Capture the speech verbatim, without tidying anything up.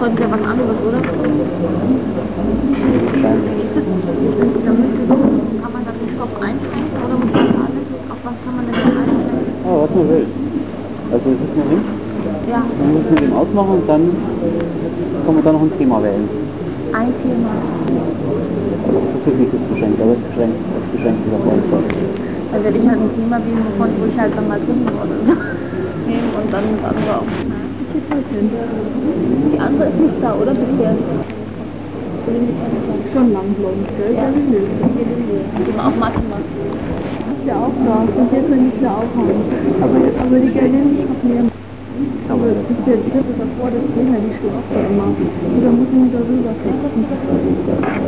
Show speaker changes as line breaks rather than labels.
heute ja was anderes, oder?
Wahrscheinlich.
Da müsste so, kann man da den Stoff einschränken oder muss man alles? Auf was kann man denn nicht einschränken?
Oh, was man will. Also es ist nur links.
Ja.
Man muss mit dem ausmachen und dann kann man da noch ein Thema wählen.
Ein Thema.
Also das ist nicht das beschränkt, aber es beschränkt, es beschränkt sich auf jeden Fall.
Dann werde ich halt ein Thema wählen, wovon wo ich halt dann mal trinken oder so nehmen und dann das andere auch. Die andere ist nicht da, oder? Bisher.
Schon lang blond, gell?
Ja.
Die
Die man auch Mathe macht.
ist ja auch da. Und jetzt will ich ja auch haben.
Aber jetzt
Aber die Gerlinde schafft mehr.
aber
Das ist der dritte davor, das Thema, die schläft ja immer. Und dann muss man darüber flechten.